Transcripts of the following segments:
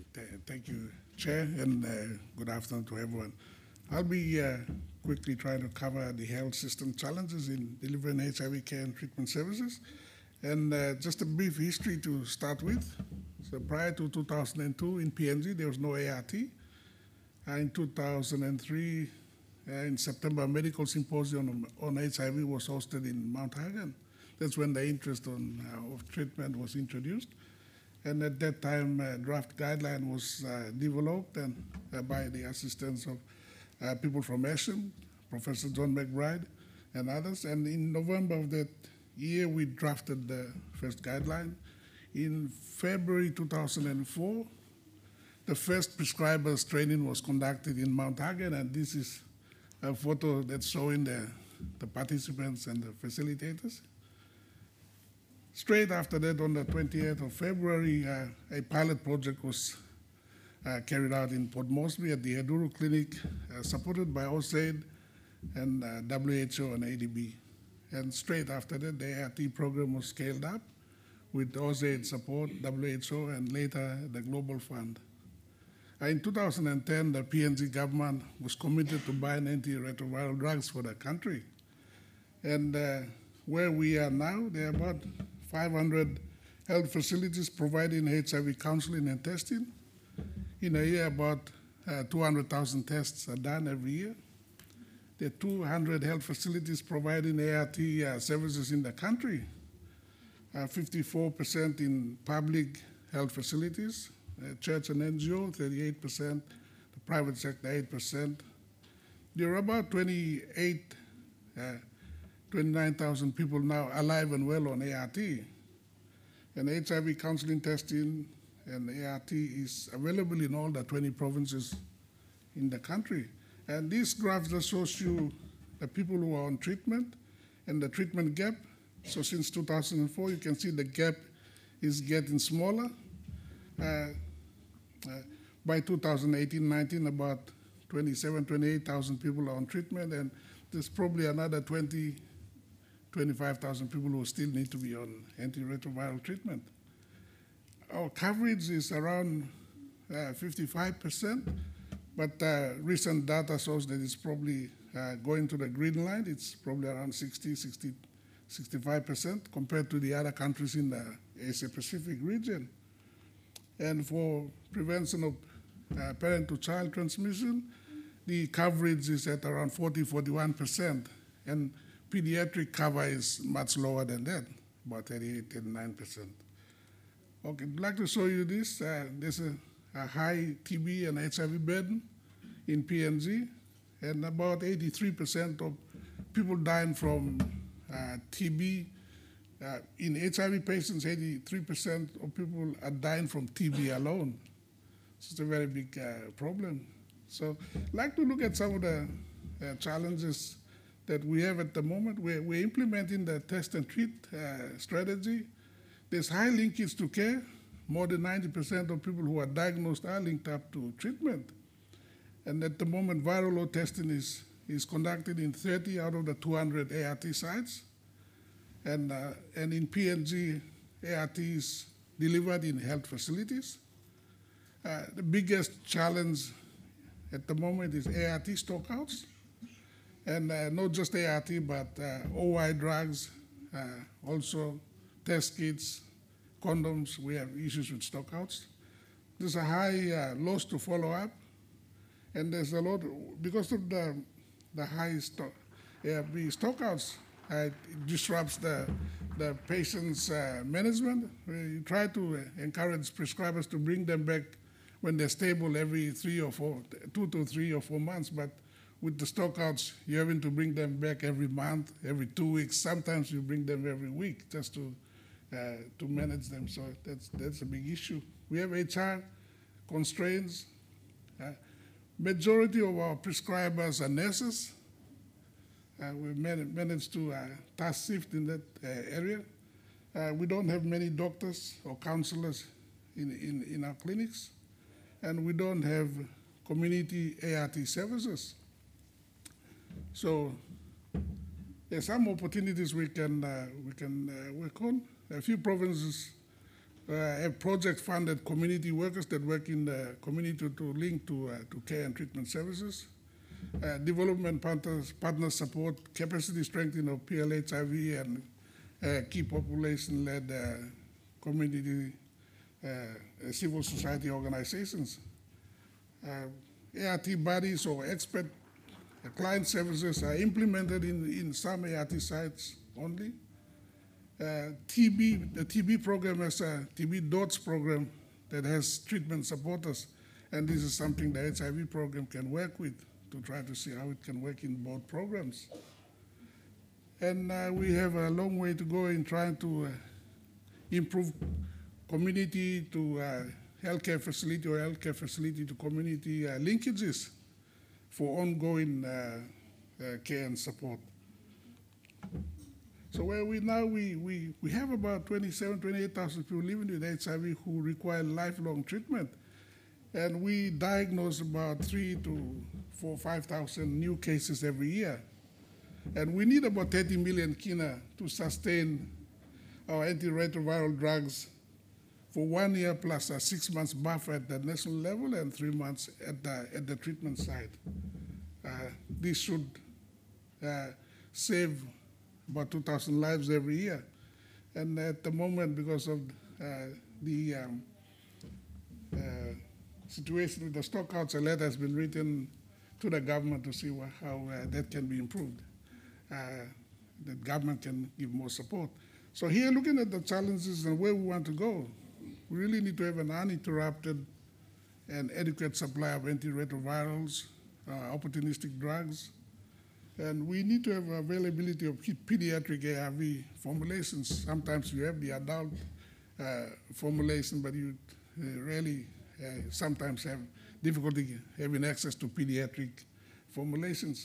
Thank you, Chair, and good afternoon to everyone. I'll be quickly trying to cover the health system challenges in delivering HIV care and treatment services. And just a brief history to start with. So prior to 2002 in PNG, there was no ART. In 2003, in September, a medical symposium on HIV was hosted in Mount Hagen. That's when the interest of treatment was introduced. And at that time, a draft guideline was developed and by the assistance of people from ASHM, Professor John McBride, and others. And in November of that year, we drafted the first guideline. In February 2004, the first prescribers training was conducted in Mount Hagen, and this is a photo that's showing the participants and the facilitators. Straight after that, on the 28th of February, a pilot project was carried out in Port Moresby at the Eduru Clinic, supported by USAID and WHO and ADB. And straight after that, the ART program was scaled up with USAID support, WHO, and later the Global Fund. In 2010, the PNG government was committed to buying antiretroviral drugs for the country. And where we are now, there are about 500 health facilities providing HIV counseling and testing. In a year, about 200,000 tests are done every year. There are 200 health facilities providing ART services in the country, 54% in public health facilities, church and NGO, 38%, the private sector, 8%. There are about 29,000 people now alive and well on ART. And HIV counseling testing and ART is available in all the 20 provinces in the country. And this graph just shows you the people who are on treatment and the treatment gap. So since 2004, you can see the gap is getting smaller. By 2018-19, about 28,000 people are on treatment, and there's probably another 25,000 people who still need to be on antiretroviral treatment. Our coverage is around 55%, but recent data shows that it's probably going to the green line. It's probably around 65% compared to the other countries in the Asia-Pacific region. And for prevention of parent-to-child transmission, the coverage is at around 41%, and pediatric cover is much lower than that, about 39%. Okay, I'd like to show you this. There's a high TB and HIV burden in PNG, and about 83% of people dying from TB. In HIV patients, 83% of people are dying from TB alone. So it's a very big problem. So I'd like to look at some of the challenges that we have at the moment. We're implementing the test and treat strategy. There's high linkage to care. More than 90% of people who are diagnosed are linked up to treatment. And at the moment, viral load testing is conducted in 30 out of the 200 ART sites. And in PNG, ART is delivered in health facilities. The biggest challenge at the moment is ART stockouts. And not just ART, but OI drugs, also test kits, condoms. We have issues with stockouts. There's a high loss to follow up. And there's a lot, because of the high ARV stockouts, it disrupts the patient's management. We try to encourage prescribers to bring them back when they're stable every 2 to 3 or 4 months, but with the stockouts, you're having to bring them back every month, every 2 weeks. Sometimes you bring them every week just to manage them. So that's a big issue. We have HR constraints. Majority of our prescribers are nurses. We've managed to task shift in that area. We don't have many doctors or counselors in our clinics, and we don't have community ART services. So there's some opportunities we can work on. A few provinces have project-funded community workers that work in the community to link to care and treatment services. Development partners support capacity strengthening of PL-HIV and key population-led community civil society organizations. ART bodies or expert client services are implemented in some ART sites only. The TB program has a TB DOTS program that has treatment supporters, and this is something the HIV program can work with to try to see how it can work in both programs. And we have a long way to go in trying to improve community to healthcare facility or healthcare facility to community linkages for ongoing care and support. So where we now, we have about 28,000 people living with HIV who require lifelong treatment. And we diagnose about 5,000 new cases every year. And we need about 30 million kina to sustain our antiretroviral drugs for 1 year plus a 6 months buffer at the national level and 3 months at the treatment site. This should save about 2,000 lives every year. And at the moment, because of the situation with the stockouts, a letter has been written to the government to see how that can be improved. The government can give more support. So here, looking at the challenges and where we want to go, we really need to have an uninterrupted and adequate supply of antiretrovirals, opportunistic drugs, and we need to have availability of pediatric ARV formulations. Sometimes you have the adult formulation, but you really sometimes have difficulty having access to pediatric formulations.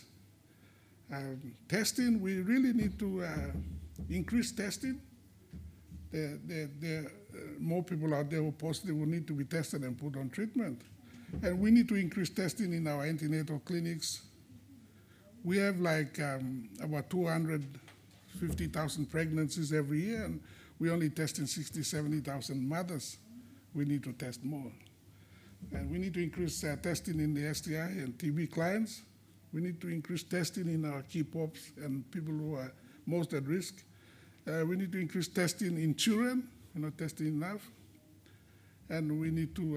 Testing, we really need to increase testing. There are more people out there who are positive will need to be tested and put on treatment. And we need to increase testing in our antenatal clinics. We have like about 250,000 pregnancies every year, and we only testing 60, 70,000 mothers. We need to test more. And we need to increase testing in the STI and TB clients. We need to increase testing in our key POPs and people who are most at risk. We need to increase testing in children. We're not testing enough. And we need to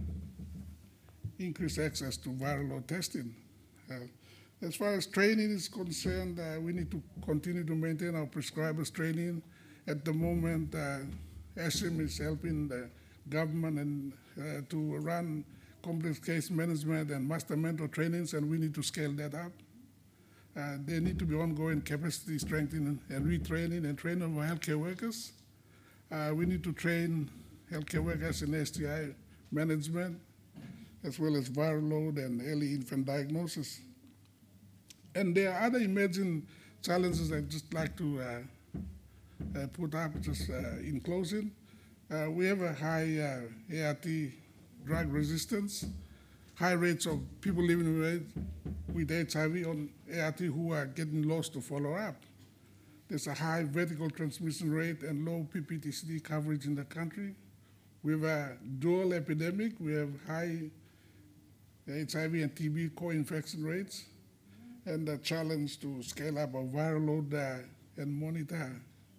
increase access to viral load testing. As far as training is concerned, we need to continue to maintain our prescribers training. At the moment, ASHM is helping the government and to run complex case management and master mentor trainings, and we need to scale that up. There need to be ongoing capacity strengthening and retraining and training of our healthcare workers. We need to train healthcare workers in STI management, as well as viral load and early infant diagnosis. And there are other emerging challenges I'd just like to put up just in closing. We have a high ART drug resistance, high rates of people living with HIV on ART who are getting lost to follow up. There's a high vertical transmission rate and low PPTCD coverage in the country. We have a dual epidemic. We have high HIV and TB co-infection rates, and the challenge to scale up our viral load and monitor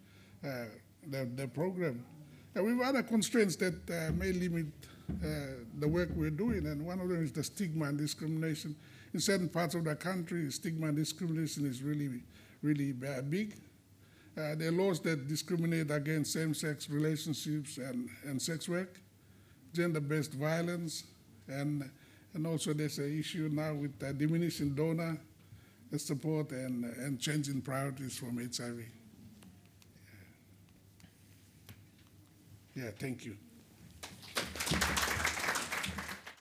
the program. And we have other constraints that may limit the work we're doing, and one of them is the stigma and discrimination. In certain parts of the country, stigma and discrimination is really, really big. There are laws that discriminate against same-sex relationships and sex work, gender-based violence, and also there's an issue now with diminishing donor support and changing priorities from HIV. Yeah, thank you.